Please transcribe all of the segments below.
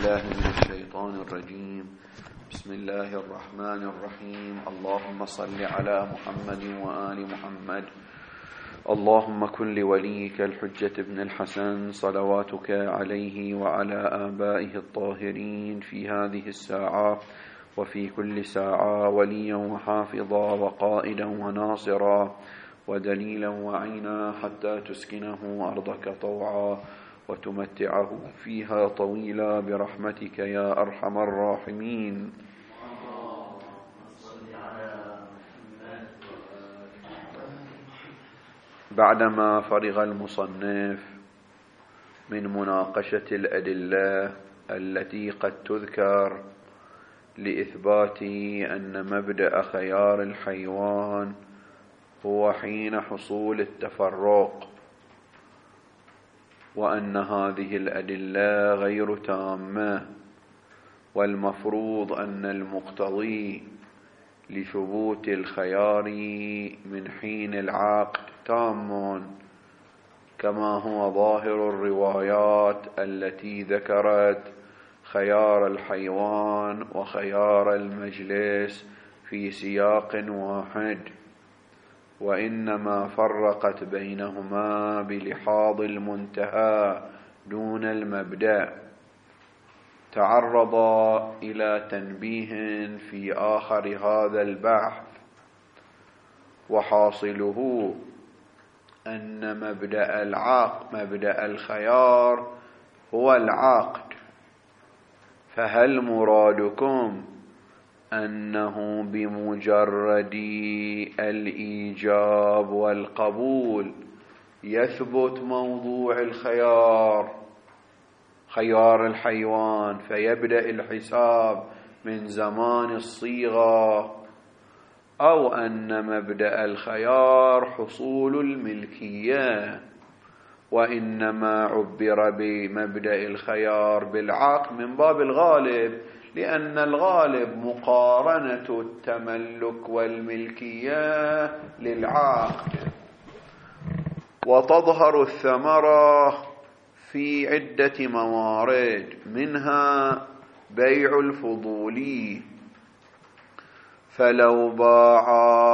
بالله من الشيطان الرجيم. بسم الله الرحمن الرحيم. اللهم صل على محمد وآل محمد. اللهم كن لوليك الحجة ابن الحسن صلواتك عليه وعلى آبائه الطاهرين في هذه الساعة وفي كل ساعة وليا وحافظا وقائدا وناصرا ودليلا وعينا حتى تسكنه أرضك طوعا وتمتعه فيها طويلا برحمتك يا أرحم الراحمين. بعدما فرغ المصنف من مناقشة الأدلة التي قد تذكر لإثبات أن مبدأ خيار الحيوان هو حين حصول التفرق، وأن هذه الأدلة غير تامة، والمفروض أن المقتضي لثبوت الخيار من حين العقد تام، كما هو ظاهر الروايات التي ذكرت خيار الحيوان وخيار المجلس في سياق واحد، وإنما فرقت بينهما بلحاظ المنتهى دون المبدأ. تعرض إلى تنبيه في آخر هذا البحث، وحاصله أن مبدأ الخيار هو العقد، فهل مرادكم أنه بمجرد الإيجاب والقبول يثبت موضوع خيار الحيوان فيبدأ الحساب من زمان الصيغة، أو أن مبدأ الخيار حصول الملكية، وإنما عبر بمبدأ الخيار بالعقد من باب الغالب، لأن الغالب مقارنة التملك والملكية للعقد. وتظهر الثمرة في عدة موارد، منها بيع الفضولي، فلو باع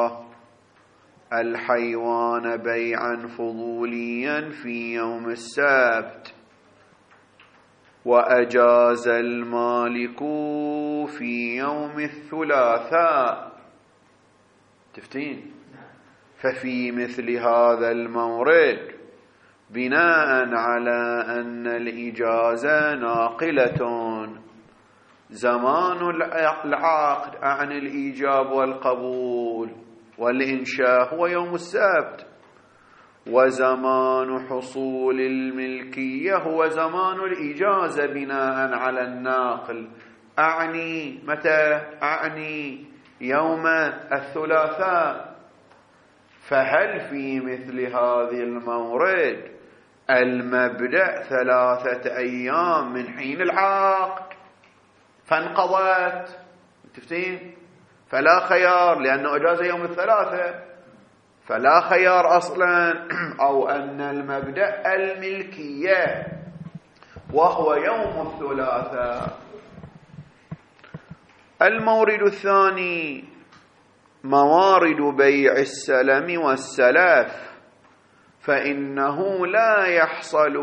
الحيوان بيعا فضوليا في يوم السبت وأجاز المالك في يوم الثلاثاء، تفتين، ففي مثل هذا المورد بناء على أن الإجازة ناقلة، زمان العقد عن الإيجاب والقبول والإنشاء هو يوم السبت، وزمان حصول الملكية هو زمان الإجازة بناء على الناقل. أعني متى؟ أعني يوم الثلاثاء. فهل في مثل هذه المورد المبدأ 3 أيام من حين العقد فانقضت، تفتين، فلا خيار لأنه أجاز يوم الثلاثاء، فلا خيار أصلا، أو أن المبدأ الملكية وهو يوم الثلاثاء. المورد الثاني موارد بيع السلم والسلف، فإنه لا يحصل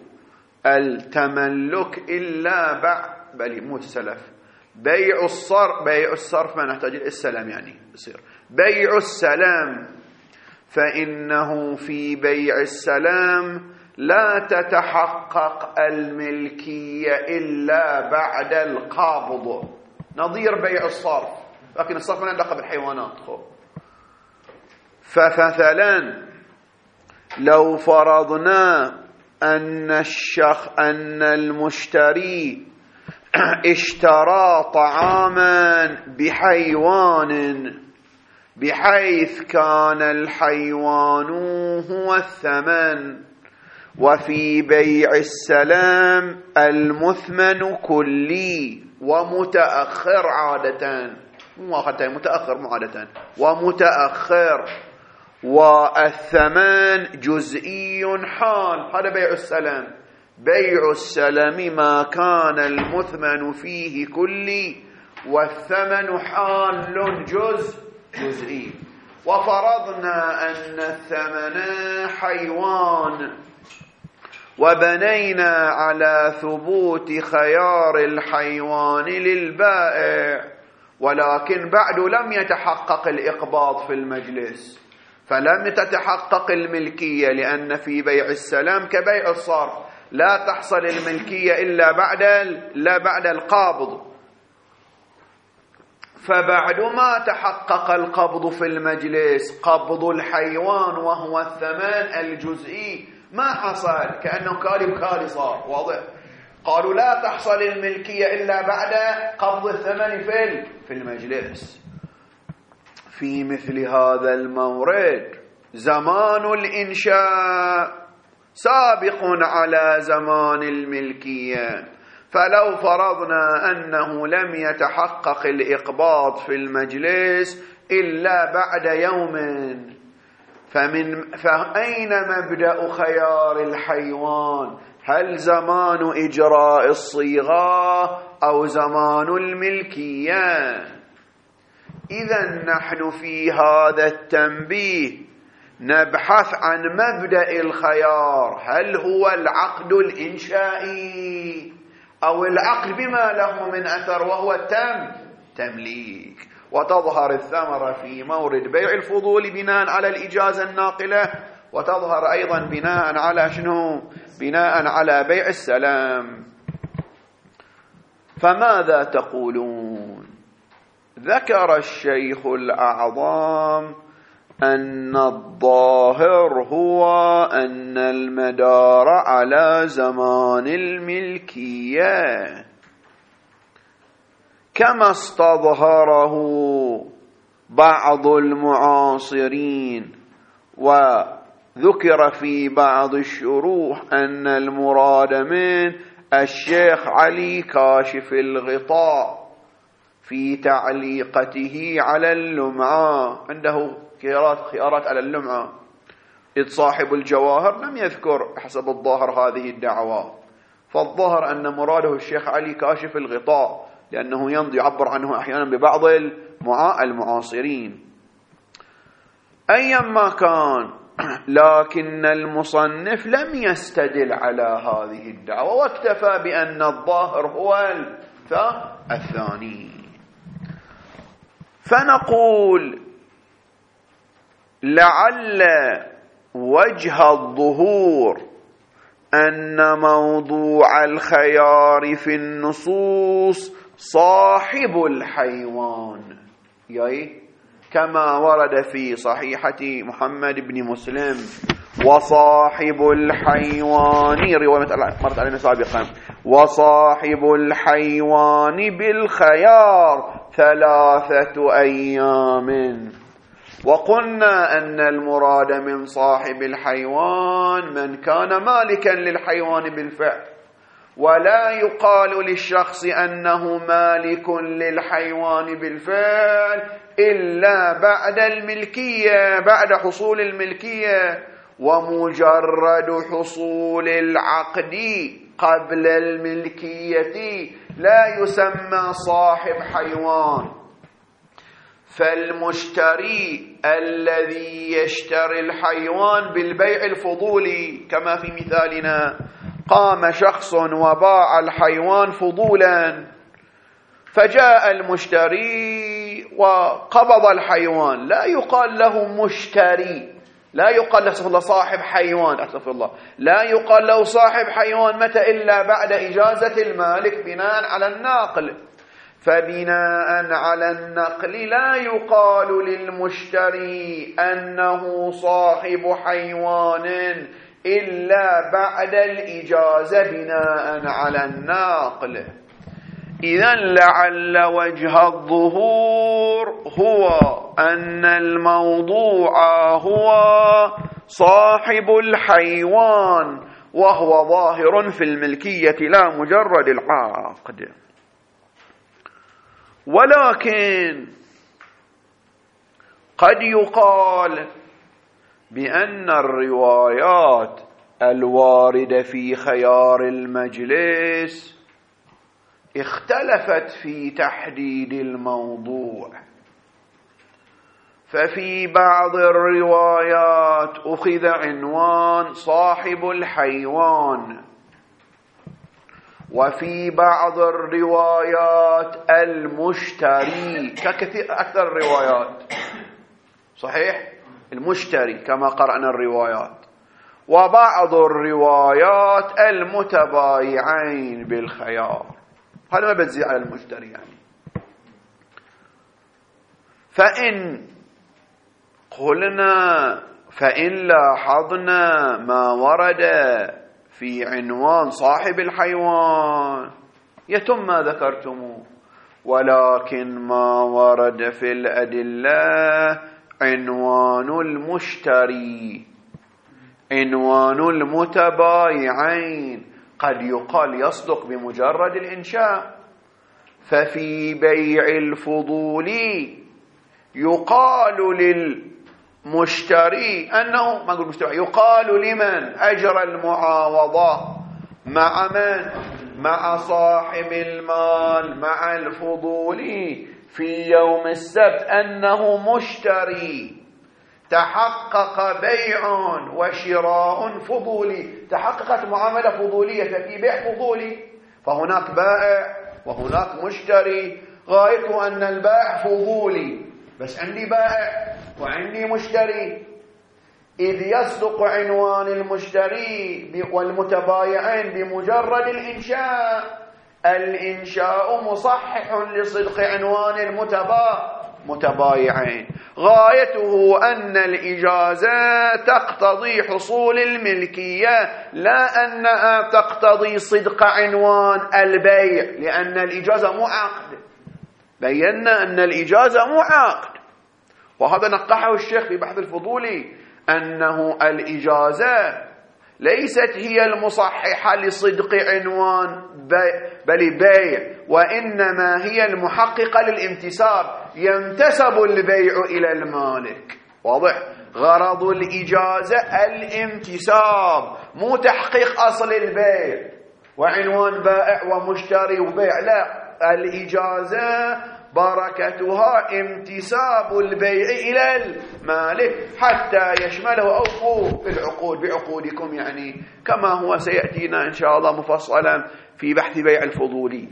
التملك إلا بل مو السلف، بيع الصرف ما نحتاج السلم، يعني يصير بيع السلم، فإنه في بيع السلام لا تتحقق الملكية إلا بعد القبض، نظير بيع الصرف، لكن الصرف ما علاقة بالحيوانات. فمثلا لو فرضنا أن المشتري اشترى طعاما بحيوان بحيث كان الحيوان هو الثمن، وفي بيع السلام المثمن كلي ومتأخر عادة، متأخر عادة ومتأخر، والثمن جزئي حال، هذا بيع السلام. بيع السلم ما كان المثمن فيه كلي والثمن حال جزئي. وفرضنا أن الثمن حيوان وبنينا على ثبوت خيار الحيوان للبائع، ولكن بعد لم يتحقق الإقباض في المجلس، فلم تتحقق الملكية، لأن في بيع السلام كبيع الصرف لا تحصل الملكية إلا بعد القبض. فبعد ما تحقق القبض في المجلس، قبض الحيوان وهو الثمن الجزئي ما حصل، كأنه كالي صار واضح. قالوا لا تحصل الملكية إلا بعد قبض الثمن في المجلس. في مثل هذا المورد زمان الإنشاء سابق على زمان الملكية، فلو فرضنا أنه لم يتحقق الإقباض في المجلس إلا بعد يوم، فأين مبدأ خيار الحيوان؟ هل زمان إجراء الصيغة أو زمان الملكية؟ إذا نحن في هذا التنبيه نبحث عن مبدأ الخيار، هل هو العقد الإنشائي أو العقد بما له من أثر وهو التمليك. وتظهر الثمرة في مورد بيع الفضول بناء على الإجازة الناقلة، وتظهر أيضا بناء على شنو؟ بناء على بيع السلام. فماذا تقولون؟ ذكر الشيخ الأعظم أن الظاهر هو أن المدار على زمان الملكية كما استظهره بعض المعاصرين، وذكر في بعض الشروح أن المراد من الشيخ علي كاشف الغطاء في تعليقته على اللمعة، عنده خيارات على اللمعة، إذ صاحب الجواهر لم يذكر حسب الظاهر هذه الدعوة. فالظاهر أن مراده الشيخ علي كاشف الغطاء، لأنه يعبر عنه أحيانا ببعض المعاصرين. أيما كان، لكن المصنف لم يستدل على هذه الدعوة، واكتفى بأن الظاهر هو الثاني. فنقول لعل وجه الظهور أن موضوع الخيار في النصوص صاحب الحيوان، كما ورد في صحيحة محمد بن مسلم: وصاحب الحيوان، رواية مرت علينا سابقا، وصاحب الحيوان بالخيار 3 أيام. وقلنا أن المراد من صاحب الحيوان من كان مالكا للحيوان بالفعل، ولا يقال للشخص أنه مالك للحيوان بالفعل إلا بعد الملكية، بعد حصول الملكية. ومجرد حصول العقد قبل الملكية لا يسمى صاحب حيوان. فالمشتري الذي يشتري الحيوان بالبيع الفضولي كما في مثالنا، قام شخص وباع الحيوان فضولا، فجاء المشتري وقبض الحيوان، لا يقال له مشتري، لا يقال له صاحب حيوان، أستغفر الله، لا يقال له صاحب حيوان متى إلا بعد إجازة المالك بناء على النقل. فبناء على النقل لا يقال للمشتري أنه صاحب حيوان إلا بعد الإجازة بناء على النقل. إذن لعل وجه الظهور هو أن الموضوع هو صاحب الحيوان، وهو ظاهر في الملكية لا مجرد العقد. ولكن قد يقال بأن الروايات الواردة في خيار المجلس اختلفت في تحديد الموضوع، ففي بعض الروايات أخذ عنوان صاحب الحيوان، وفي بعض الروايات المشتري، ككثير أكثر الروايات صحيح المشتري كما قرأنا الروايات، وبعض الروايات المتبايعين بالخيار. هذا ما بتزيد على المشتري يعني. فإن لاحظنا ما ورد في عنوان صاحب الحيوان يتم ما ذكرتموه، ولكن ما ورد في الأدلة عنوان المشتري، عنوان المتبايعين، قد يقال يصدق بمجرد الإنشاء. ففي بيع الفضول يقال للمشتري أنه، ما أقول مشتري، يقال لمن أجرى المعاوضة مع من؟ مع صاحب المال، مع الفضول في يوم السبت أنه مشتري، تحقق بيع وشراء فضولي، تحققت معاملة فضولية في بيع فضولي، فهناك بائع وهناك مشتري، غايته أن البائع فضولي، بس عندي بائع وعندي مشتري، إذ يصدق عنوان المشتري والمتبايعين بمجرد الإنشاء. الإنشاء مصحح لصدق عنوان المتبايعين، غايته أن الإجازة تقتضي حصول الملكية، لا أنها تقتضي صدق عنوان البيع، لأن الإجازة مو عقد، بينا أن الإجازة مو عقد، وهذا نقحه الشيخ في بحث الفضولي، أنه الإجازة ليست هي المصححة لصدق عنوان بيع، وإنما هي المحققة للانتساب، ينتسب البيع إلى المالك. واضح؟ غرض الإجازة الانتساب، مو تحقيق أصل البيع وعنوان بائع ومشتري وبيع، لا، الإجازة بركتها انتساب البيع إلى المالك حتى يشمله أوفوا في العقود بعقودكم، يعني كما هو سيأتينا إن شاء الله مفصلا في بحث بيع الفضولي.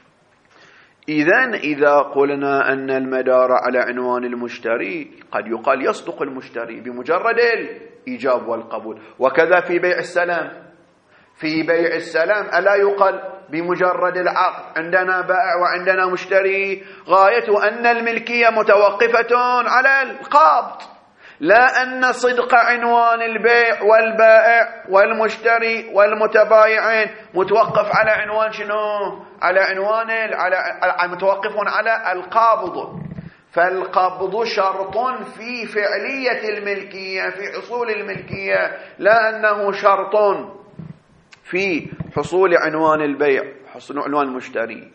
إذا قلنا أن المدار على عنوان المشتري، قد يقال يصدق المشتري بمجرد الإيجاب والقبول، وكذا في بيع السلام. في بيع السلام ألا يقال بمجرد العقد عندنا بائع وعندنا مشتري، غايته أن الملكية متوقفة على القابض، لا أن صدق عنوان البيع والبائع والمشتري والمتبايعين متوقف على عنوان شنو؟ على عنوان متوقف على القابض. فالقبض شرط في فعلية الملكية، في حصول الملكية، لا أنه شرط في حصول عنوان البيع، حصول عنوان المشتري.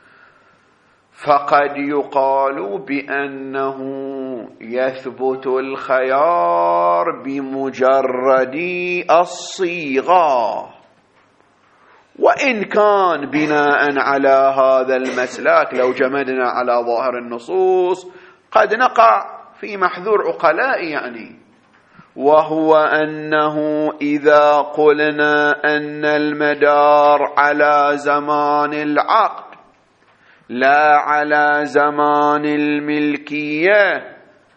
فقد يقال بأنه يثبت الخيار بمجرد الصيغة، وإن كان بناء على هذا المسلك لو جمدنا على ظاهر النصوص قد نقع في محذور عقلاء، يعني وهو أنه إذا قلنا أن المدار على زمان العقد لا على زمان الملكية،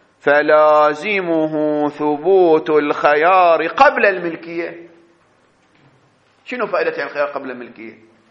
فلازمه ثبوت الخيار قبل الملكية. شنو فائدة الخيار قبل الملكية؟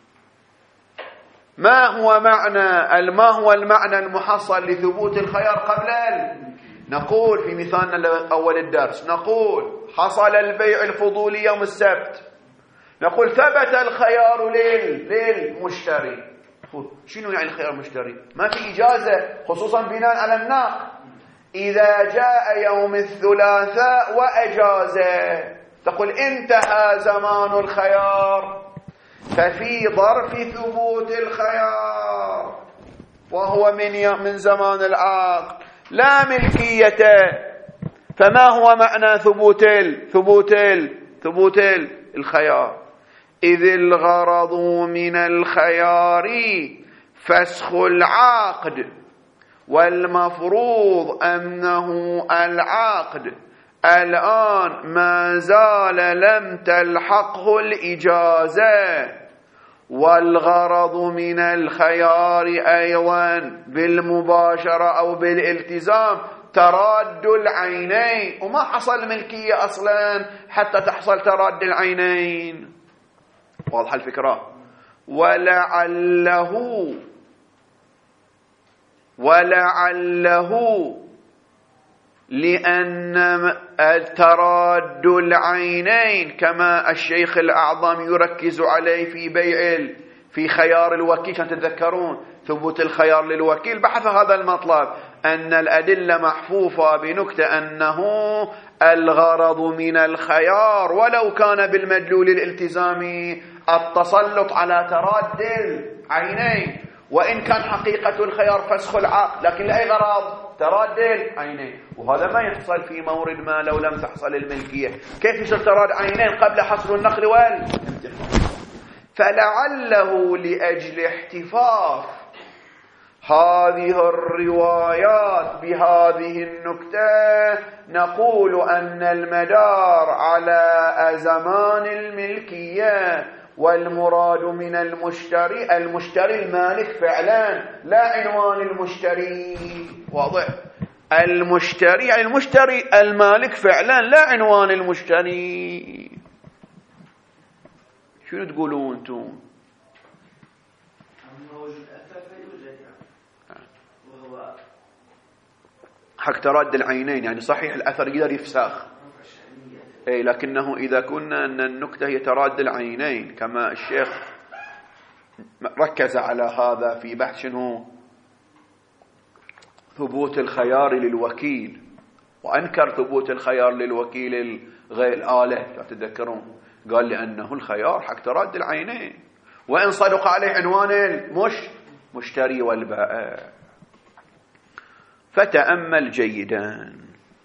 ما هو المعنى المحصل لثبوت الخيار قبل نقول في مثالنا أول الدرس، نقول حصل البيع الفضولي يوم السبت، نقول ثبت الخيار للمشتري. شنو يعني الخيار المشتري؟ ما في إجازة، خصوصا بناء على الناق. إذا جاء يوم الثلاثاء وأجازة، تقول انتهى زمان الخيار، ففي ظرف ثبوت الخيار وهو من زمان العقد لا ملكية. فما هو معنى ثبوت ثبوت الخيار. إذ الغرض من الخيار فسخ العقد، والمفروض أنه العقد الآن ما زال لم تلحقه الإجازة، والغرض من الخيار أيضا بالمباشرة أو بالالتزام تراد العينين، وما حصل ملكية أصلا حتى تحصل تراد العينين. واضح الفكرة؟ ولعله لأن تراد العينين كما الشيخ الأعظم يركز عليه في خيار الوكيل، كان تتذكرون ثبوت الخيار للوكيل، بحث هذا المطلب أن الأدلة محفوفة بنكتة أنه الغرض من الخيار ولو كان بالمدلول الالتزامي التسلط على تراد العينين، وإن كان حقيقة الخيار فسخ العقد، لكن لأي غرض؟ تراد العينين. وهذا ما يحصل في مورد ما لو لم تحصل الملكية. كيف يصير تراد عينين قبل حصر النقل والانتقال؟ فلعله لأجل احتفاظ هذه الروايات بهذه النكتة نقول أن المدار على زمان الملكية، والمراد من المشتري المالك فعلا، لا عنوان المشتري. واضح؟ المشتري يعني المشتري المالك فعلا، لا عنوان المشتري. شنو تقولون انتم؟ حق تراد العينين، يعني صحيح الأثر يقدر يفسخ، أي لكنه إذا كنا أن النكتة هي تراد العينين كما الشيخ ركز على هذا في بحث شنو ثبوت الخيار للوكيل، وأنكر ثبوت الخيار للوكيل غير الآلة، لا تتذكرون؟ قال لأنه الخيار حق تراد العينين، وإن صدق عليه عنوان المشتري والبائع. فتأمل جيدا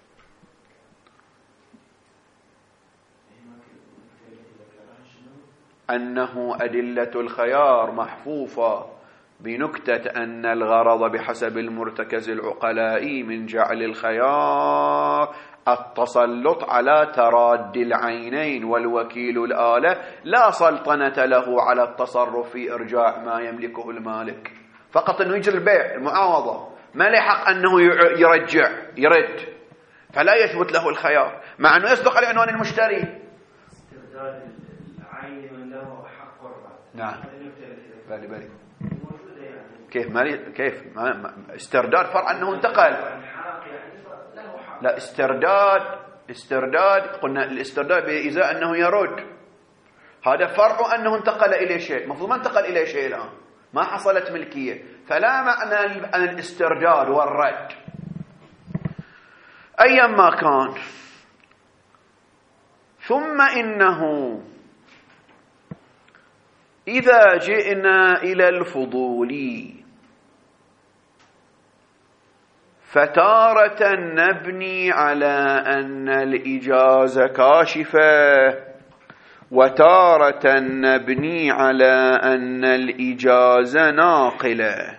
أنه أدلة الخيار محفوفة بنكتة أن الغرض بحسب المرتكز العقلائي من جعل الخيار التسلط على تراد العينين، والوكيل الآلة لا سلطنة له على التصرف في إرجاع ما يملكه المالك، فقط أنه يجري البيع المعاوضة، ما له حق أنه يرد، فلا يثبت له الخيار، مع أنه يصدق على عنوان المشتري. نعم بالي كيف استرداد فرع أنه انتقل، لا استرداد قلنا الاسترداد بإزاء أنه يرد، هذا فرع أنه انتقل إلى شيء، المفروض ما انتقل إلى شيء الآن، ما حصلت ملكية، فلا معنى الاسترداد والرد. أيا ما كان، ثم إنه إذا جئنا إلى الفضول فتارة نبني على أن الإجازة كاشفة، وتارة نبني على أن الإجازة ناقلة.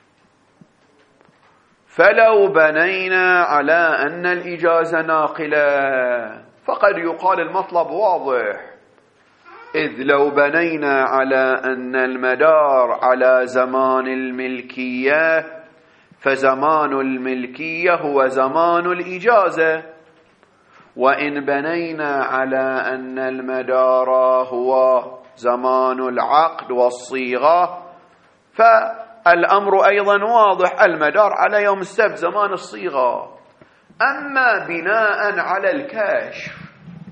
فلو بنينا على أن الإجازة ناقلة فقد يقال المطلب واضح، إذ لو بنينا على أن المدار على زمان الملكية فزمان الملكية هو زمان الإجازة، وإن بنينا على أن المدار هو زمان العقد والصيغة فالأمر أيضا واضح، المدار على يوم السبت زمان الصيغة. أما بناء على الكشف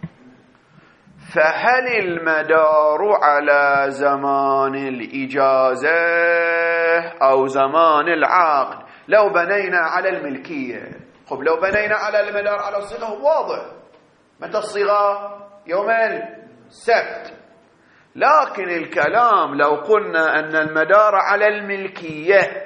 فهل المدار على زمان الإجازة أو زمان العقد؟ لو بنينا على الملكية، لو بنينا على المدار على الصيغة واضح، متى الصيغة؟ يوم السبت. لكن الكلام لو قلنا أن المدار على الملكية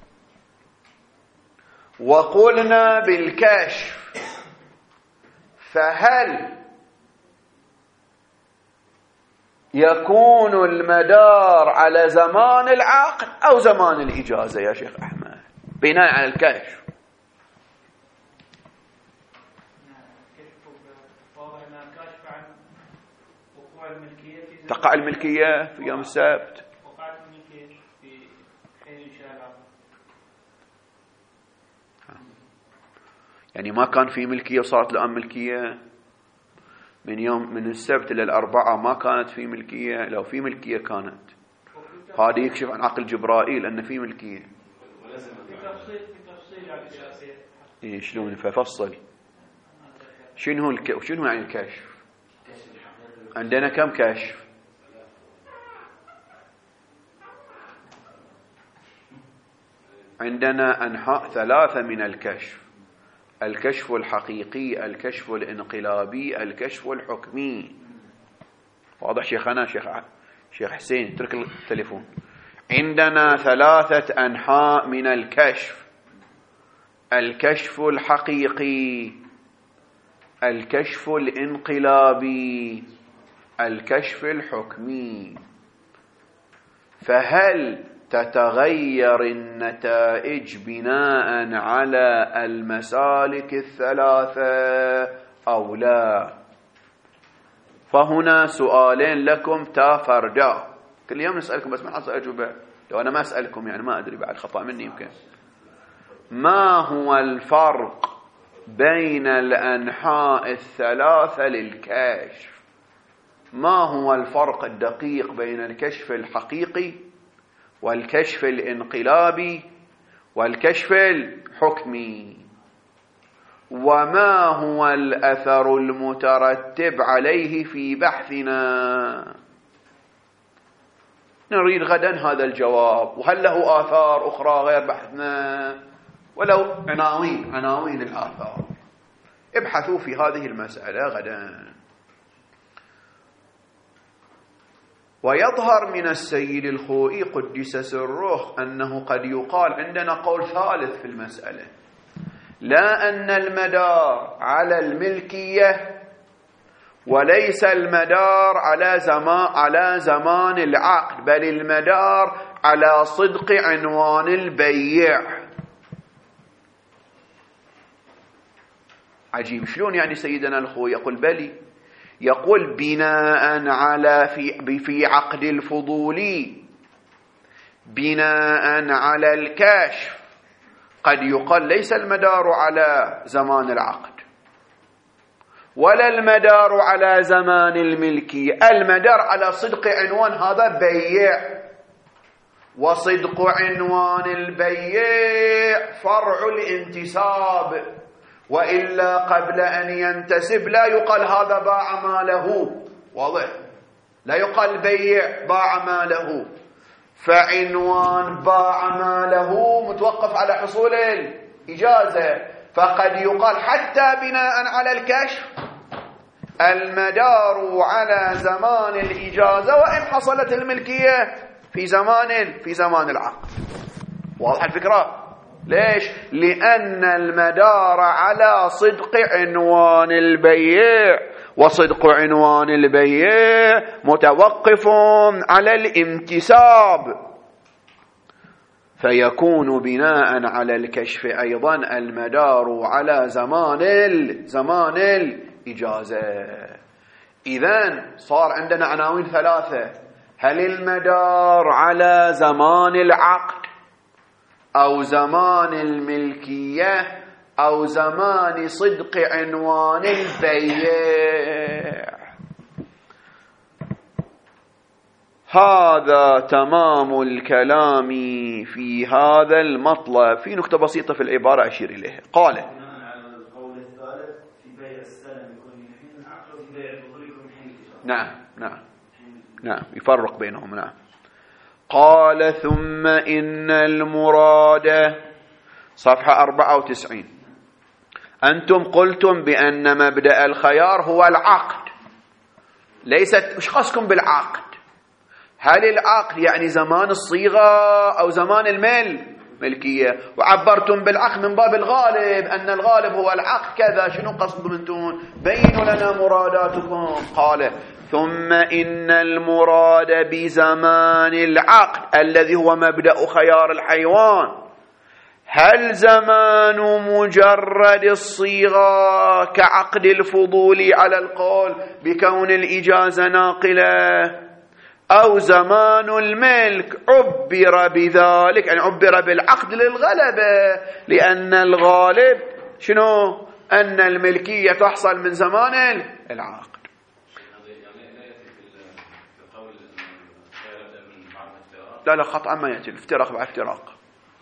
وقلنا بالكشف، فهل يكون المدار على زمان العقد أو زمان الإجازة يا شيخ أحمد بناء على الكشف. تقع الملكية في يوم السبت، وقعت الملكية في حين إنشاء العقد. يعني ما كان في ملكية وصارت الآن ملكية. من السبت إلى الأربعاء ما كانت في ملكية. لو في ملكية كانت هذا يكشف عن عقل جبرائيل أن في ملكية. في تفصيل إيه شلون ففصل شنو يعني الكشف؟ عندنا كم كشف؟ عندنا أنحاء ثلاثة من الكشف: الكشف الحقيقي، الكشف الانقلابي، الكشف الحكمي. واضح شيخنا شيخ حسين؟ اترك التليفون. عندنا ثلاثة أنحاء من الكشف: الكشف الحقيقي، الكشف الانقلابي، الكشف الحكمي. فهل تتغير النتائج بناء على المسالك الثلاثة أو لا؟ فهنا سؤالين لكم تافردا. كل يوم نسألكم بس ما حصل أجوبة. لو أنا ما أسألكم يعني ما أدري، بعد خطأ مني يمكن. ما هو الفرق بين الأنحاء الثلاثة للكشف؟ ما هو الفرق الدقيق بين الكشف الحقيقي والكشف الانقلابي والكشف الحكمي؟ وما هو الأثر المترتب عليه في بحثنا؟ نريد غدا هذا الجواب. وهل له آثار أخرى غير بحثنا؟ ولو عناوين الآثار. ابحثوا في هذه المسألة غدا. ويظهر من السيد الخوئي قدس سره أنه قد يقال عندنا قول ثالث في المسألة: لا أن المدار على الملكية وليس المدار على زمان العقد، بل المدار على صدق عنوان البيع. عجيب، شلون يعني سيدنا الخوئي يقول بلي؟ يقول بناء على في عقد الفضولي، بناء على الكشف، قد يقال ليس المدار على زمان العقد ولا المدار على زمان الملكية، المدار على صدق عنوان هذا بيع. وصدق عنوان البيع فرع الانتساب، وإلا قبل أن ينتسب لا يقال هذا باع ماله. واضح؟ لا يقال بيع باع ماله. فعنوان باع ماله متوقف على حصول الإجازة، فقد يقال حتى بناء على الكشف المدار على زمان الإجازة وإن حصلت الملكية في زمان العقد. واضح الفكرة؟ ليش؟ لأن المدار على صدق عنوان البيع، وصدق عنوان البيع متوقف على الامتساب، فيكون بناء على الكشف أيضا المدار على زمان الإجازة. إذن صار عندنا عناوين ثلاثة: هل المدار على زمان العقد أو زمان الملكية أو زمان صدق عنوان البيع؟ هذا تمام الكلام في هذا المطلب. في نكتة بسيطة في العبارة أشير إليها. قال على القول الثالث في بيع السلم يكون من حين العقد وفي بيع الظهور يكون من حين الإجارة. نعم يفرق بينهم. نعم. قال ثم إن المراد، صفحة 94: أنتم قلتم بأن مبدأ الخيار هو العقد، ليست وش خاصكم بالعقد؟ هل العقد يعني زمان الصيغة أو زمان الملكية، وعبرتم بالعقد من باب الغالب، أن الغالب هو العقد كذا. شنو قصدكم أنتم؟ بينوا لنا مراداتكم. قال ثم إن المراد بزمان العقد الذي هو مبدأ خيار الحيوان، هل زمان مجرد الصيغة كعقد الفضول على القول بكون الإجازة ناقلة، أو زمان الملك عبر بذلك، يعني عبر بالعقد للغلبة، لأن الغالب شنو؟ أن الملكية تحصل من زمان العقد. لا خطأ ما يأتي الافتراق مع افتراق.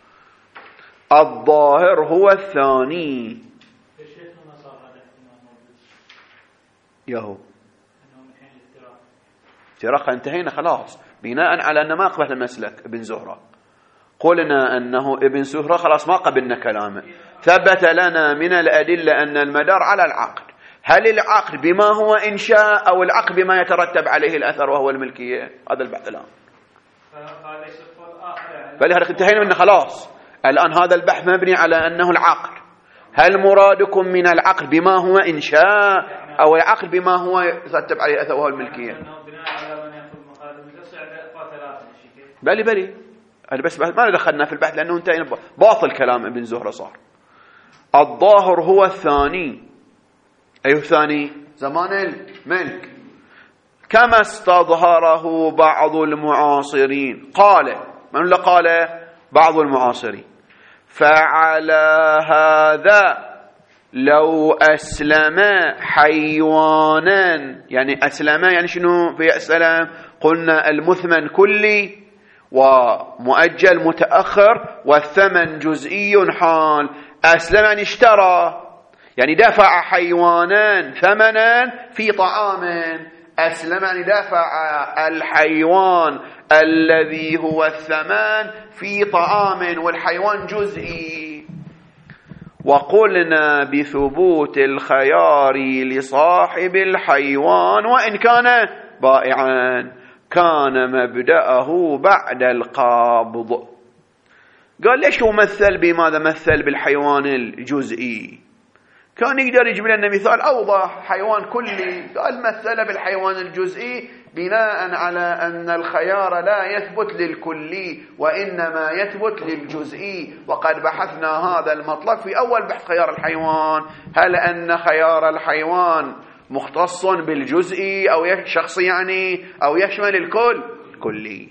الظاهر هو الثاني. يهو افتراق انتهينا خلاص، بناء على أن ما قبل المسلك ابن زهرة، قلنا أنه ابن زهرة خلاص ما قبلنا كلامه، ثبت لنا من الأدلة أن المدار على العقد. هل العقد بما هو إنشاء أو العقد بما يترتب عليه الأثر وهو الملكية؟ هذا البحث الآن. بل هذا انتهينا منه خلاص. الآن هذا البحث مبني على أنه العقد. هل مرادكم من العقد بما هو إنشاء أو العقد بما هو يترتب عليه الأثر وهو الملكية؟ بلي أنا بس ما دخلنا في البحث لأنه انتهينا باطل كلام ابن زهرة صار. الظاهر هو الثاني. أي الثاني؟ زمان الملك، كما استظهره بعض المعاصرين. قال من لا قال؟ بعض المعاصرين. فعلى هذا لو أسلم حيوانا، يعني أسلم يعني شنو في أسلم؟ قلنا المثمن كلي ومؤجل متأخر والثمن جزئي حال. أسلم يعني اشترى، يعني دفع حيوانا ثمنا في طعام. أسلم يعني دفع الحيوان الذي هو الثمن في طعام، والحيوان جزئي. وقلنا بثبوت الخيار لصاحب الحيوان وإن كان بائعا، كان مبدأه بعد القابض. قال ليش هو مثل بماذا؟ مثل بالحيوان الجزئي. كان يقدر يجيب لنا مثال أوضح، حيوان كلي. قال مثل بالحيوان الجزئي بناء على أن الخيار لا يثبت للكلي وإنما يثبت للجزئي. وقد بحثنا هذا المطلب في أول بحث خيار الحيوان، هل أن خيار الحيوان مختص بالجزئي أو شخصي يعني أو يشمل الكلي.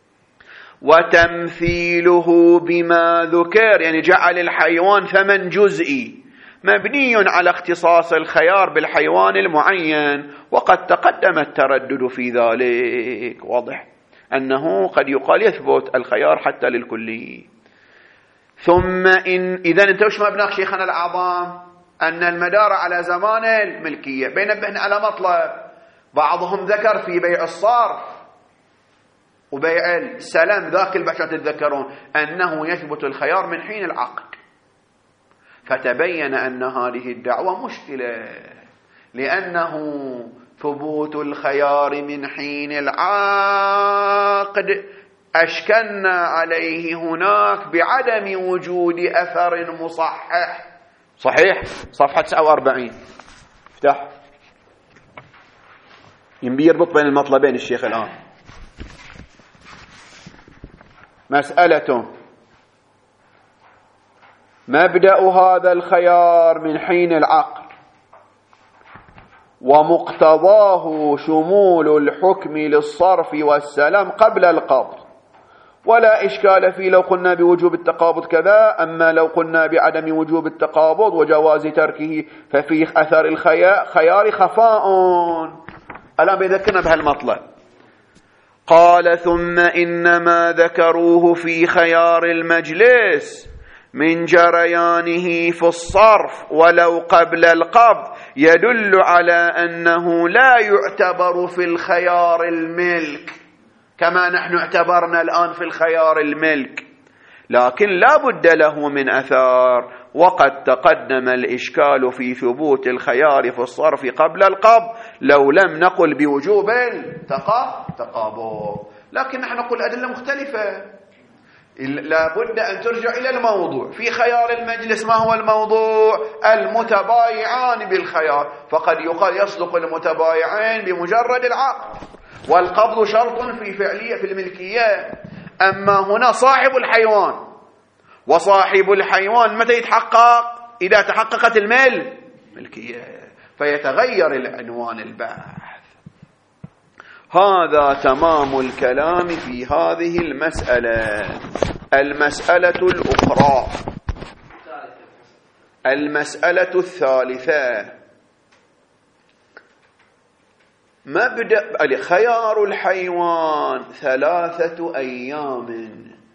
وتمثيله بما ذكر، يعني جعل الحيوان ثمن جزئي، مبني على اختصاص الخيار بالحيوان المعين، وقد تقدم التردد في ذلك. واضح أنه قد يقال يثبت الخيار حتى للكلي. ثم إذن انت وش مبنى شيخنا الأعظم؟ أن المدار على زمان الملكية. بينبهنا على مطلب، بعضهم ذكر في بيع الصرف وبيع السلم ذاك البحث تتذكرون أنه يثبت الخيار من حين العقد، فتبين أن هذه الدعوة مشكلة، لأنه ثبوت الخيار من حين العقد أشكلنا عليه هناك بعدم وجود أثر مصحح. صحيح؟ صفحة 49 افتح، ينبي يربط بين المطلبين الشيخ الآن. مسألة مبدأ هذا الخيار من حين العقد، ومقتضاه شمول الحكم للصرف والسلم قبل القبض، ولا إشكال فيه لو قلنا بوجوب التقابض كذا. أما لو قلنا بعدم وجوب التقابض وجواز تركه ففيه أثر الخيار خفاء. الآن بيذكرنا بهالمطلب. قال ثم إنما ذكروه في خيار المجلس من جريانه في الصرف ولو قبل القبض يدل على أنه لا يعتبر في الخيار الملك كما نحن اعتبرنا الآن في الخيار الملك، لكن لا بد له من أثار. وقد تقدم الإشكال في ثبوت الخيار في الصرف قبل القبض لو لم نقل بوجوب التقابض، لكن نحن نقول أدلة مختلفة. لابد أن ترجع إلى الموضوع. في خيار المجلس ما هو الموضوع؟ المتبايعان بالخيار، فقد يقال يصدق المتبايعين بمجرد العقد، والقبض شرط في فعلية في الملكية. أما هنا صاحب الحيوان، وصاحب الحيوان متى يتحقق؟ إذا تحققت الملكية، فيتغير العنوان البحث. هذا تمام الكلام في هذه المسألة. المسألة الأخرى، المسألة الثالثة، مبدأ خيار الحيوان 3 أيام،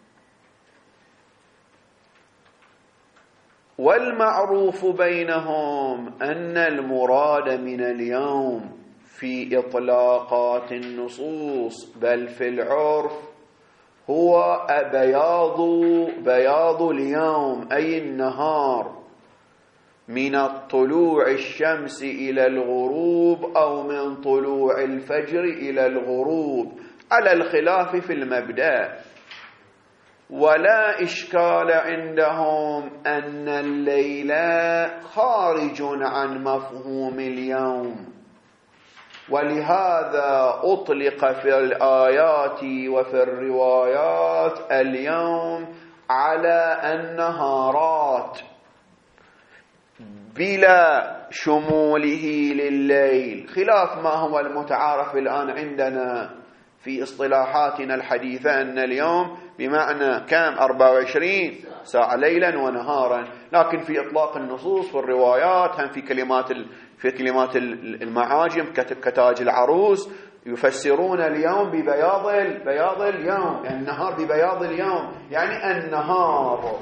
والمعروف بينهم أن المراد من اليوم في إطلاقات النصوص بل في العرف هو بياض اليوم، أي النهار، من طلوع الشمس إلى الغروب أو من طلوع الفجر إلى الغروب، على الخلاف في المبدأ. ولا إشكال عندهم أن الليل خارج عن مفهوم اليوم، ولهذا أطلق في الآيات وفي الروايات اليوم على النهارات بلا شموله لليل، خلاف ما هو المتعارف الآن عندنا في اصطلاحاتنا الحديثة أن اليوم بمعنى كم 24 ساعة ليلا ونهارا، لكن في إطلاق النصوص والروايات هم في كلمات المعاجم كتاج العروس يفسرون اليوم ببياض اليوم، يعني النهار ببياض اليوم، يعني النهار.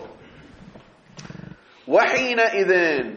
وحينئذ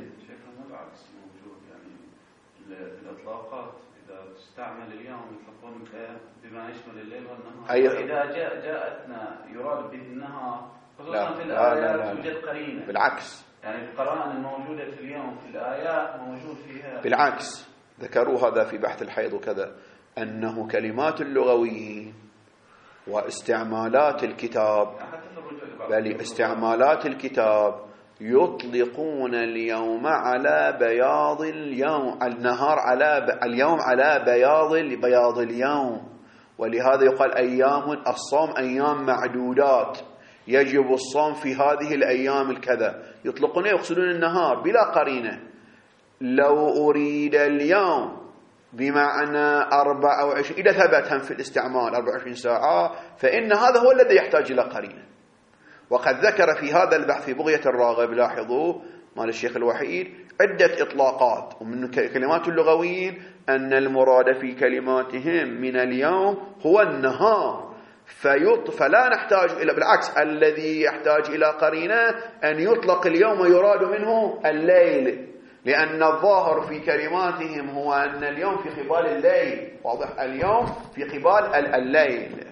الإطلاقات إذا تستعمل اليوم يطلقون بما يشمل الليل والنهار. إذا جاءتنا يراد بالنهار خصوصا في الآيات توجد قرينة، بالعكس، يعني القرائن الموجودة في اليوم في الآيات موجود فيها، بالعكس ذكروا هذا في بحث الحيض وكذا، أنه كلمات اللغويين واستعمالات الكتاب، بل استعمالات الكتاب يطلقون اليوم على بياض اليوم، النهار على اليوم على بياض اليوم. ولهذا يقال أيام الصوم أيام معدودات، يجب الصوم في هذه الأيام الكذا، يطلقون يقصدون النهار بلا قرينة. لو أريد اليوم بمعنى 24 إذا ثبت هم في الاستعمال 24 ساعة، فإن هذا هو الذي يحتاج إلى قرينة. وقد ذكر في هذا البحث في بغية الراغب، لاحظوا مال الشيخ الوحيد، عدة إطلاقات، ومن كلمات اللغويين أن المراد في كلماتهم من اليوم هو النهار، فلا نحتاج إلى، بالعكس الذي يحتاج إلى قرينة أن يطلق اليوم ويراد منه الليل، لأن الظاهر في كلماتهم هو أن اليوم في قبال الليل، واضح، اليوم في قبال الليل.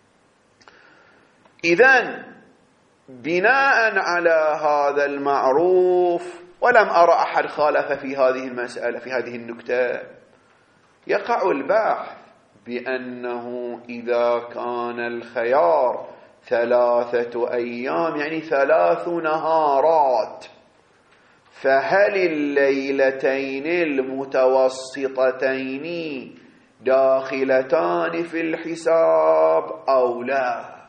إذن بناء على هذا المعروف، ولم أرى أحد خالف في هذه المسألة في هذه النكتة، يقع البحث بأنه إذا كان الخيار 3 أيام يعني 3 نهارات، فهل الليلتين المتوسطتين داخلتان في الحساب أو لا؟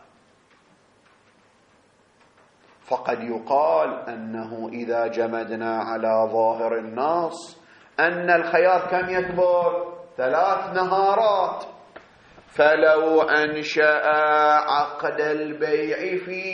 فقد يقال أنه إذا جمدنا على ظاهر النص أن الخيار كم يكبر؟ 3 نهارات، فلو أنشأ عقد البيع في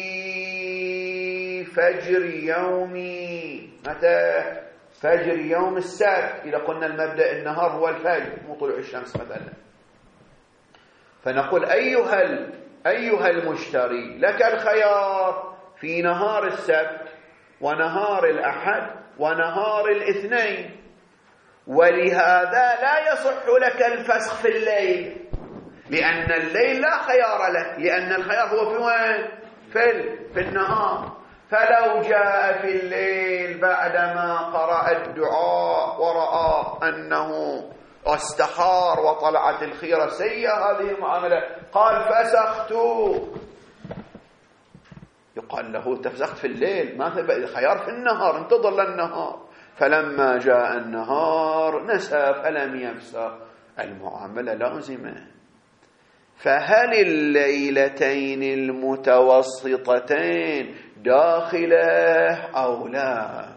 فجر يومي، متى؟ فجر يوم السبت، إذا قلنا المبدأ النهار هو الفجر مو طلوع الشمس مثلا، فنقول أيها المشتري لك الخيار في نهار السبت ونهار الأحد ونهار الاثنين، ولهذا لا يصح لك الفسخ في الليل، لأن الليل لا خيار لك، لأن الخيار هو في وين؟ في النهار. فلو جاء في الليل بعدما قرأ الدعاء ورأى أنه استخار وطلعت الخيرة سيئة هذه المعاملة، قال فسخت، يقال له تفسخت في الليل، ما خيار في النهار، انتظر للنهار. فلما جاء النهار نسى فلم يفسخ، المعاملة لازمة. فهل الليلتين المتوسطتين داخله أو لا؟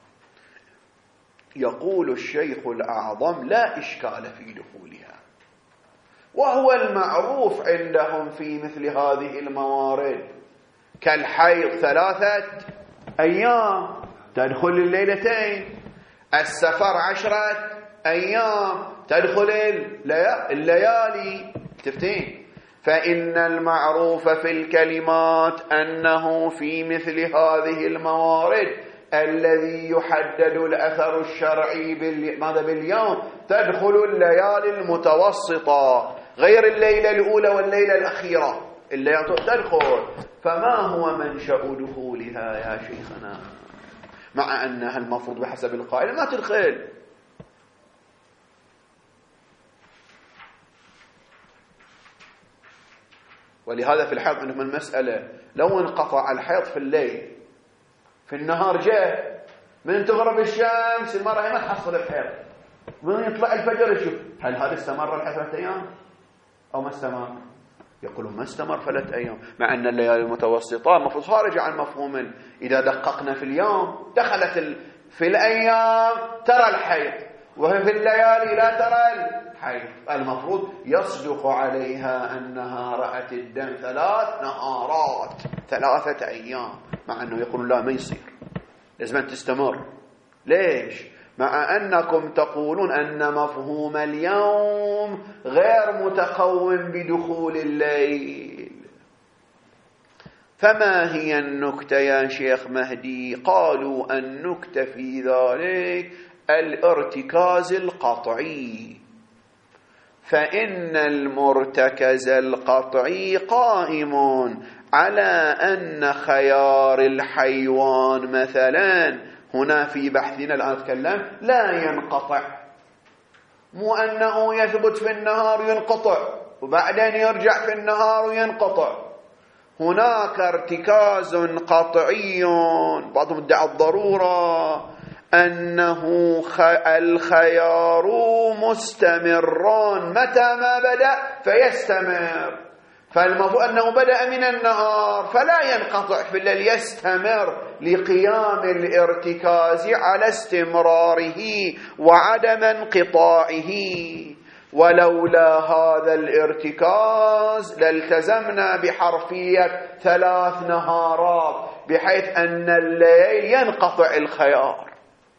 يقول الشيخ الأعظم لا إشكال في دخولها، وهو المعروف عندهم في مثل هذه الموارد، كالحيض 3 أيام تدخل الليلتين، السفر 10 أيام تدخل الليالي، تفتين. فإن المعروف في الكلمات أنه في مثل هذه الموارد الذي يحدد الأثر الشرعي باليوم تدخل الليالي المتوسطة، غير الليلة الأولى والليلة الأخيرة اللي تدخل. فما هو منشأ دخولها يا شيخنا، مع أنها المفروض بحسب القائل ما تدخل؟ ولهذا في الحيض عندهم المسألة لو انقطع الحيض في الليل، في النهار جاء من تغرب الشمس المرأة ما تحصل الحيض، من يطلع الفجر يشوف هل هذا استمر 3 أيام أو ما استمر؟ يقولون ما استمر 3 أيام، مع أن الليالي المتوسطة المفروض خارجة عن مفهوم. إذا دققنا في اليوم دخلت في الأيام ترى الحيض، وفي الليالي لا ترى الحيض، المفروض يصدق عليها أنها رأت الدم 3 نهارات 3 أيام، مع أنه يقولون لا ما يصير لازم أن تستمر. ليش؟ مع أنكم تقولون أن مفهوم اليوم غير متقوم بدخول الليل. فما هي النكتة يا شيخ مهدي؟ قالوا النكتة في ذلك الارتكاز القطعي، فإن المرتكز القطعي قائم على أن خيار الحيوان مثلا هنا في بحثنا الآن نتكلم لا ينقطع، مو أنه يثبت في النهار ينقطع وبعدين يرجع في النهار وينقطع. هناك ارتكاز قطعي، بعضهم ادعى الضرورة أنه الخيار مستمران متى ما بدأ فيستمر، فالمفروض أنه بدأ من النهار فلا ينقطع في الليل، يستمر لقيام الارتكاز على استمراره وعدم انقطاعه. ولولا هذا الارتكاز لالتزمنا بحرفية 3 نهارات بحيث أن الليل ينقطع الخيار،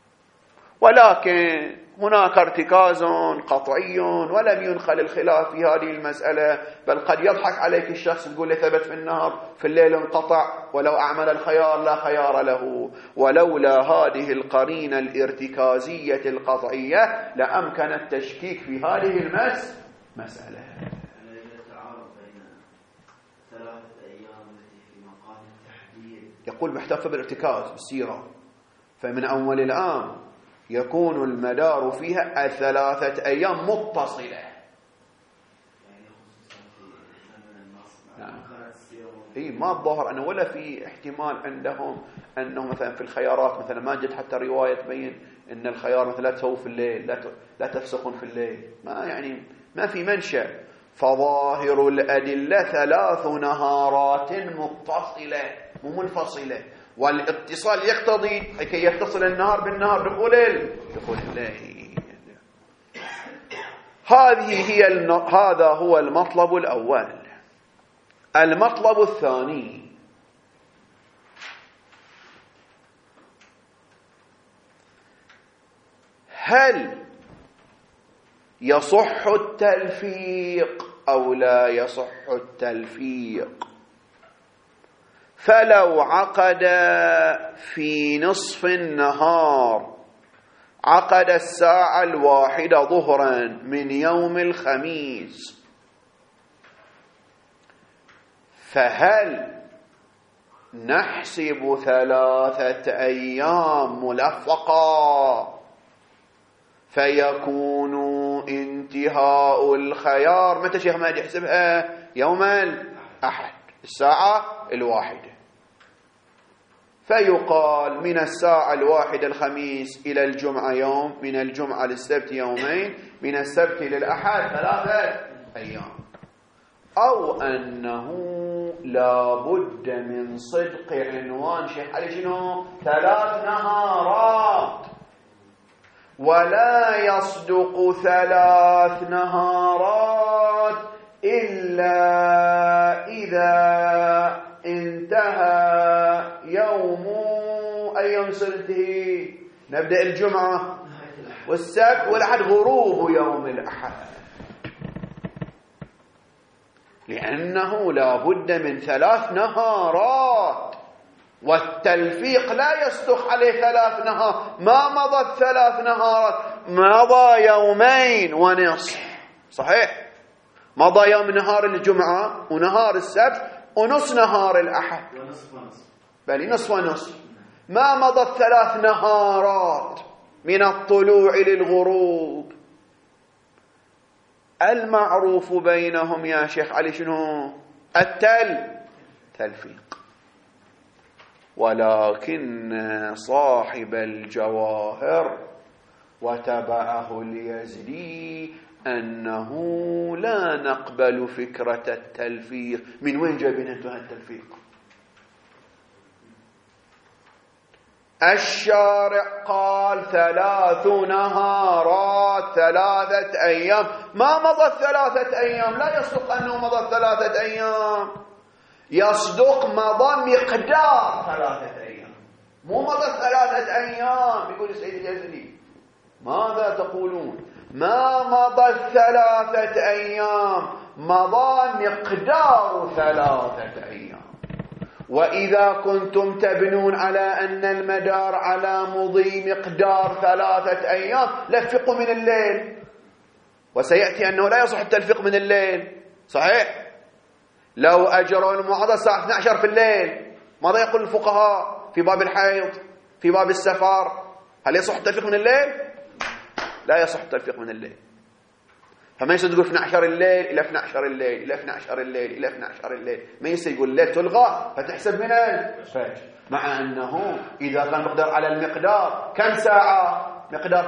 ولكن هناك ارتكاز قطعي ولم ينخل الخلاف في هذه المسألة، بل قد يضحك عليك الشخص تقول له ثبت في النهار في الليل انقطع، ولو أعمل الخيار لا خيار له. ولولا هذه القرينة الارتكازية القطعية لأمكن التشكيك في هذه المسألة. يقول محتفى بالارتكاز بالسيرة، فمن أول الآن يكون المدار فيها 3 أيام متصلة. نعم. ما الظاهر أنه ولا في احتمال عندهم أنه مثلا في الخيارات مثلا ما جد حتى رواية تبين أن الخيار مثلا لا تسووا في الليل، لا تفسخون في الليل، ما في منشأ. فظاهر الأدلة 3 نهارات متصلة مو منفصلة، والاتصال يقتضي كي يتصل النهار بالنهار دخول الليل. هذا هو المطلب الأول. المطلب الثاني، هل يصح التلفيق أو لا يصح التلفيق؟ فلو عقد في نصف النهار، عقد 1:01 ظهرا من يوم الخميس، فهل نحسب 3 أيام ملفقة فيكون انتهاء الخيار متى شيخ مهدي يحسبها؟ يوم الأحد 1:01. فيقال من الساعة 1 الخميس إلى الجمعة يوم، من الجمعة للسبت يومين، من السبت للأحد 3 أيام. أو أنه لا بد من صدق عنوان شيخ علي شنو 3 نهارات، ولا يصدق 3 نهارات إلا إذا انتهى يوم أيام سنته. نبدأ الجمعة والسبت والأحد غروب يوم الأحد، لأنه لا بد من 3 نهارات، والتلفيق لا يصدق عليه 3 نهار. ما مضت 3 نهارات، مضى 2 ونصف. صحيح، مضى يوم نهار الجمعة ونهار السبت ونص نهار الأحد، بل نصف ونصف. ما مضت 3 نهارات من الطلوع للغروب. المعروف بينهم يا شيخ علي شنو؟ التلفيق. ولكن صاحب الجواهر وتبعه اليزدي أنه لا نقبل فكرة التلفيق. من وين جايبين انتوا هالتلفيق؟ الشارع قال 3 نهارات 3 أيام، ما مضت 3 أيام. لا يصدق أنه مضت 3 أيام، يصدق مضى مقدار 3 أيام، مو مضت 3 أيام. يقول السيد اليزدي ماذا تقولون؟ ما مضت 3 أيام، مضى مقدار 3 أيام. وإذا كنتم تبنون على أن المدار على مضي مقدار 3 أيام لفقوا من الليل، وسيأتي أنه لا يصح التلفيق من الليل. صحيح، لو أجروا المعاضة الساعة 12 في الليل، ماذا يقول الفقهاء في باب الحيض في باب السفر؟ هل يصح التلفيق من الليل؟ لا يصح التلفيق من الليل. فما يصير تقول 12 الليل إلى 12 الليل إلى 12 الليل إلى 12 الليل، ما يصير يقول الليل تلغى فتحسب من الفجر. مع أنه إذا كان مقدار على المقدار كم ساعة؟ مقدار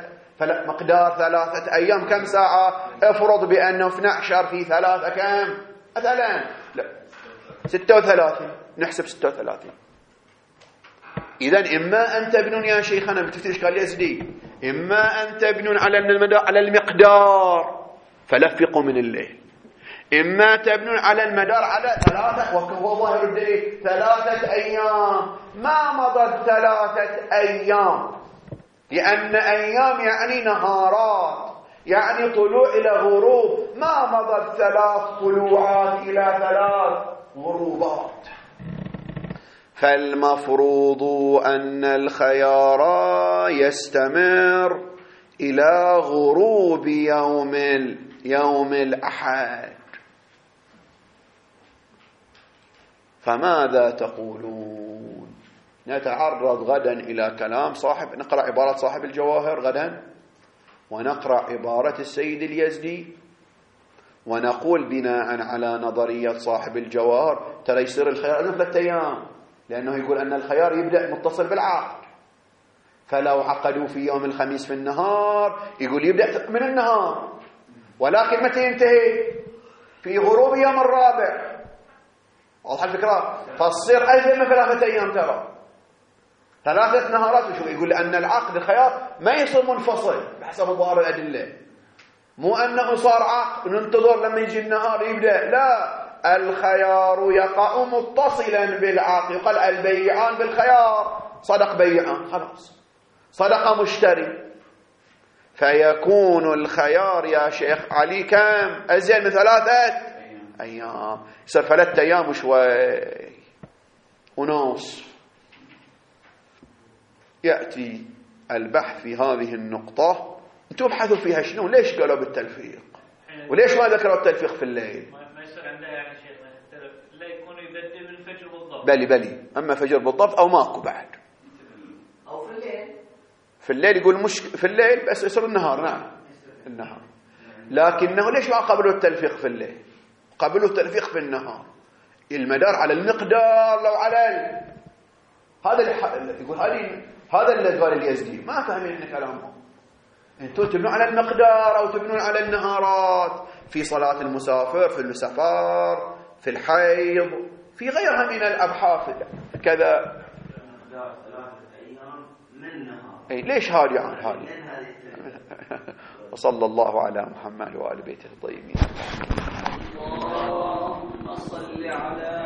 3 أيام كم ساعة؟ افرض بأنه 12 في 3 كم؟ مثلا لا 36، نحسب 36. إذن إما أن تبنون يا شيخنا بتفتيش إشكال يزدي، إما أن تبنون على المقدار فلفقوا من الليل، إما تبنون على المدار على 3، وهو ظاهر الدليل 3 أيام. ما مضت 3 أيام، لأن أيام يعني نهارات، يعني طلوع إلى غروب. ما مضت 3 طلوعات إلى 3 غروبات. فالمفروض أن الخيار يستمر إلى غروب يوم الأحد. فماذا تقولون؟ نتعرض غدا إلى كلام نقرأ عبارة صاحب الجواهر غدا، ونقرأ عبارة السيد اليزدي، ونقول بناء على نظرية صاحب الجواهر ترى يصير الخيار 3 أيام، لأنه يقول أن الخيار يبدأ متصل بالعقد. فلو عقدوا في يوم الخميس في النهار يقول يبدأ من النهار، ولكن متى ينتهي؟ في غروب يوم الرابع. واضح الفكرة؟ فتصير أيضا من 3 أيام. ترى 3 نهارات. وشو يقول؟ أن العقد الخيار ما يصير منفصل بحسب ظاهر الأدلة، مو أنه صار عقد وننتظر لما يجي النهار يبدأ. لا، الخيار يقع متصلا بالعقد. يقال البيعان بالخيار، صدق بيعان، خلاص صدق مشتري. فيكون الخيار يا شيخ علي كم؟ أزين من 3 أيام. يصير 3 أيام وشوي ونصف. يأتي البحث في هذه النقطة، انتم ابحثوا فيها شنو، ليش قالوا بالتلفيق، وليش ما ذكروا التلفيق في الليل؟ ما يصير عندها يعني شيخنا لا يكون يبدل من الفجر بالضبط. بلي أما فجر بالضبط أو ماكو بعد، أو في الليل. في الليل يقول مش في الليل بس يصير النهار. نعم النهار. لكنه ليش ما قبلوا التلفيق في الليل؟ قبلوا التلفيق في النهار. المدار على المقدار لو على يقول هذا اللي قال اليزدي ما فاهمين كلامهم. انتم تبنون على المقدار أو تبنون على النهارات في صلاة المسافر، في السفر، في الحيض، في غيرها من الأبحاث كذا. ليش هذه عن هذه؟ وصلى الله على محمد وآل بيته الطيبين. اللهم صل على